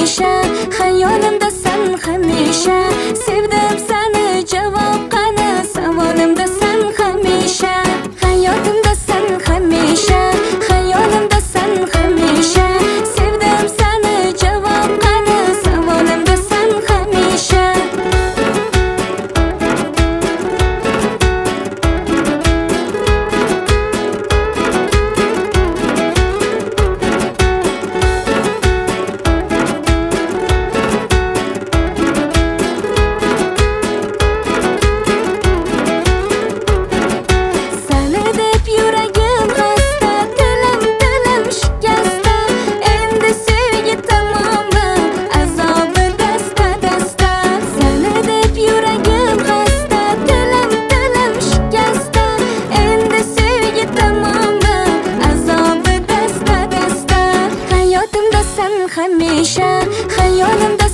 hamisha, hayolimda sen hamisha. Sevdim seni, javob qani, savolimda sen hamisha. Hayotimda sen hamisha, hayolimda sen hamisha. Sevdim seni, javob qani, savolimda sen hamisha. Hamisha, hayolimda